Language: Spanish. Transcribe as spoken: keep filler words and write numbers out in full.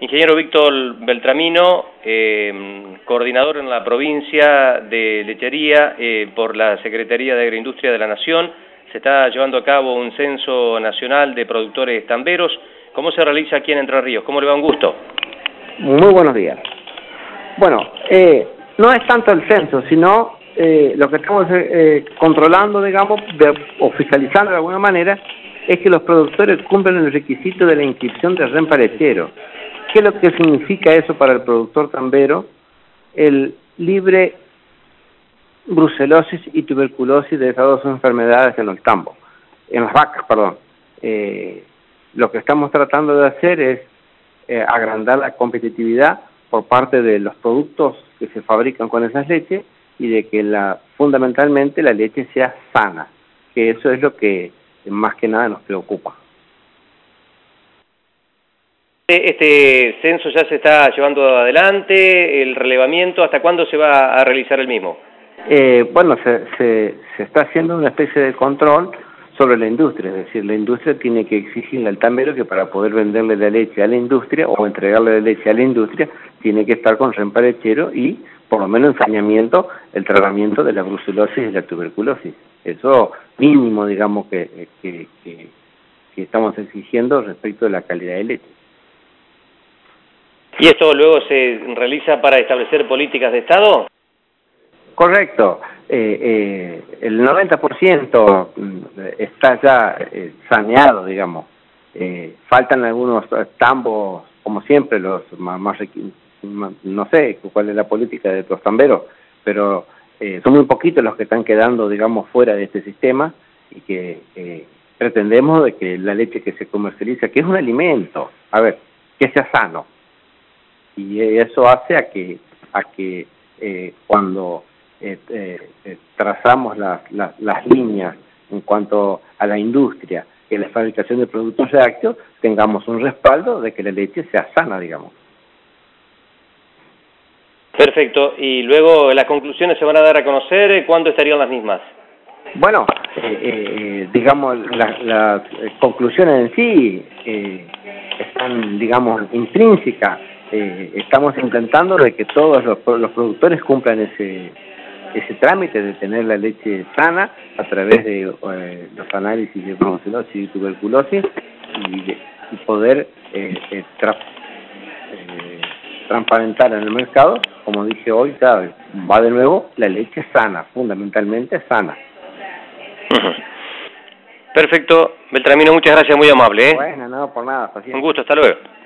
Ingeniero Víctor Beltramino, eh, coordinador en la provincia de lechería eh, por la Secretaría de Agroindustria de la Nación. Se está llevando a cabo un censo nacional de productores tamberos. ¿Cómo se realiza aquí en Entre Ríos? ¿Cómo le va? Un gusto. Muy buenos días. Bueno, eh, no es tanto el censo, sino eh, lo que estamos eh, controlando, digamos, de, o fiscalizando de alguna manera, es que los productores cumplen el requisito de la inscripción de RENPA lechero. ¿Qué es lo que significa eso para el productor tambero? El libre brucelosis y tuberculosis de esas dos enfermedades en los tambos, en las vacas, perdón. Eh, lo que estamos tratando de hacer es eh, agrandar la competitividad por parte de los productos que se fabrican con esas leches y de que la fundamentalmente la leche sea sana, que eso es lo que más que nada nos preocupa. Este censo ya se está llevando adelante, el relevamiento, ¿hasta cuándo se va a realizar el mismo? Eh, bueno, se, se, se está haciendo una especie de control sobre la industria, es decir, la industria tiene que exigirle al tambero que para poder venderle la leche a la industria o entregarle la leche a la industria, tiene que estar con RENPA lechero y, por lo menos en saneamiento, el tratamiento de la brucelosis y la tuberculosis. Eso mínimo, digamos, que, que, que, que estamos exigiendo respecto de la calidad de leche. ¿Y esto luego se realiza para establecer políticas de Estado? Correcto. Eh, eh, el noventa por ciento está ya eh, saneado, digamos. Eh, faltan algunos tambos, como siempre, los más, más, más, no sé cuál es la política de los tamberos, pero eh, son muy poquitos los que están quedando, digamos, fuera de este sistema y que eh, pretendemos de que la leche que se comercializa, que es un alimento, a ver, que sea sano. Y eso hace a que, a que eh, cuando eh, eh, trazamos las, las, las líneas en cuanto a la industria y la fabricación de productos lácteos, tengamos un respaldo de que la leche sea sana, digamos. Perfecto. Y luego las conclusiones se van a dar a conocer, ¿cuándo estarían las mismas? Bueno, eh, eh, digamos, las la conclusiones en sí eh, están, digamos, intrínsecas. Eh, estamos intentando de que todos los, los productores cumplan ese ese trámite de tener la leche sana a través de eh, los análisis de brucelosis y tuberculosis y, de, y poder eh, eh, tra eh, transparentar en el mercado, como dije hoy, claro, va de nuevo la leche sana, fundamentalmente sana. Perfecto, Beltramino, muchas gracias, muy amable. ¿eh? Bueno, no, por nada, paciente. Un gusto, hasta luego.